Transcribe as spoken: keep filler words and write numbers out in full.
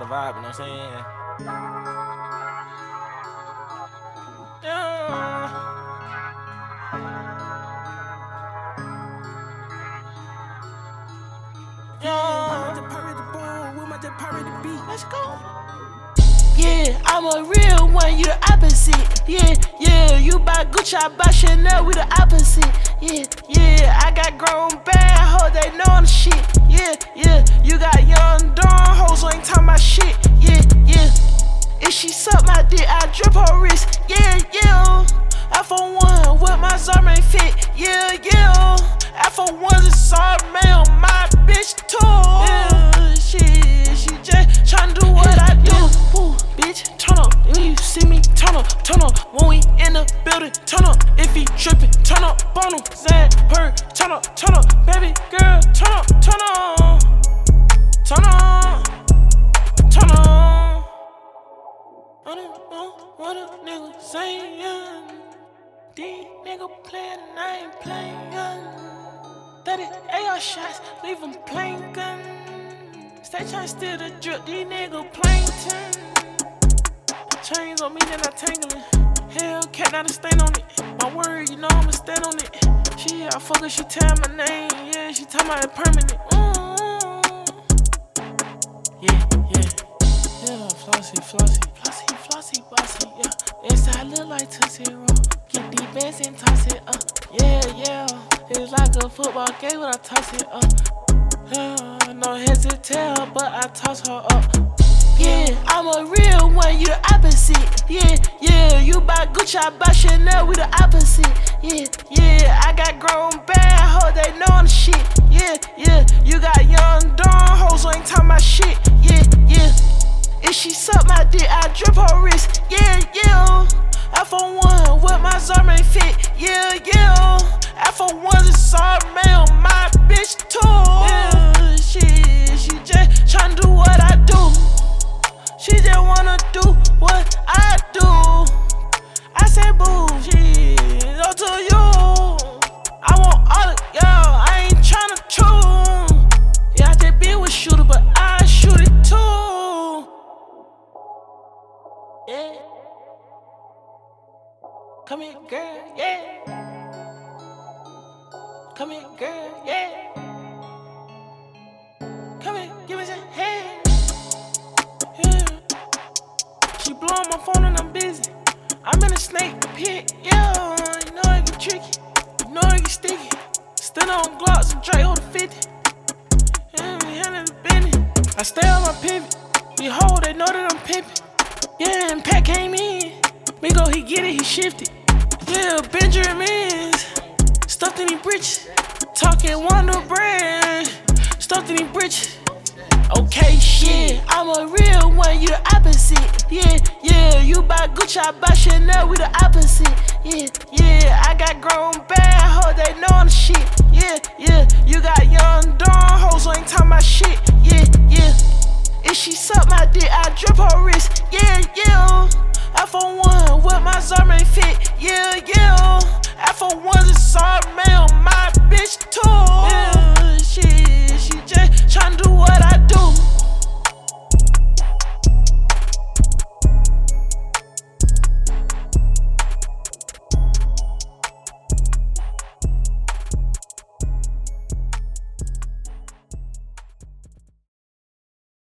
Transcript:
vibe, you know what I'm saying? Yeah. Let's go. Yeah, I'm a real one, you the opposite. Yeah, yeah, you buy Gucci, I buy Chanel, we the opposite. Yeah, yeah, I got grown bad hoes, they know I'm shit. Yeah, yeah, you got young dawn hoes who ain't talking about shit. Yeah, yeah, if she suck my dick, I drip her wrist. Yeah, yeah, F O one with my Zara fit. Yeah, yeah, F O one's a sorry man on my bitch too. Yeah, shit, she just tryna do what I do. Ooh, bitch, turn up. When you see me, turn up, turn up. When we in the building, turn up. If he trippin', turn up on him. Zan, her, turn up, turn up. Baby girl, turn up, turn up. Turn up, turn up. I don't know what a nigga sayin'. These niggas playin', I ain't playin'. thirty A R shots, leave them plankin'. Stay tryna steal the drip, these niggas plankton. Chains on me, then I tangling. Hellcat, not a stain on it. My word, you know I'ma stand on it. She, I fuck her, she tell my name. Yeah, she tell my it permanent. Mm-hmm. Yeah, yeah. Yeah, flossy, flossy, flossy, flossy, bossy, yeah. Inside look like Tootsie Roll. Get these bands and toss it up. Yeah, yeah. It's like a football game when I toss it up. Yeah, no heads to tell, but I toss her up. Yeah, I'm a real one, you the opposite. Yeah, yeah, you buy Gucci, I buy Chanel, we the opposite. Yeah, yeah, I got grown bad hoes, they know I'm shit. Yeah, yeah, you got young dawn hoes who ain't talking about shit. Yeah, yeah, if she suck my dick, I drip her wrist. Yeah, yeah, F O one with my Zara fit. Yeah, yeah, F O one's a sorry man on my bitch too. Yeah, shit, she just tryna do what I do. She just wanna do what I do. I said boo, shit, up to you. I want all of y'all, I ain't tryna choose. Yeah, I just be with shooter, but I shoot it too. Yeah. Come here, girl, yeah. Come here, girl, yeah. Come here, give me some head. Yeah. She blowin' my phone and I'm busy. I'm in a snake pit, yeah. You know I get tricky, you know I get sticky. Still on Glocks and Drake hold a fifty. Yeah, we handle the business. I stay on my pivot. These hoes, they know that I'm pimpin'. Yeah, and Pat came in. Migo, he get it, he shifted. Yeah, Benjamins. Stuffed in these britches. Talking Wonder Bread. Stuffed in these britches. Okay, shit, I'm a real one, you the opposite. Yeah, yeah, you buy Gucci, I buy Chanel, we the opposite. Yeah, yeah, I got grown bad hoes, they know I'm shit. Yeah, yeah, you got young dawn hoes who ain't talking about shit. Yeah, yeah, if she suck my dick, I drip her wrist. Yeah, yeah, F O one with my Zara fit. Yeah, yeah, F O one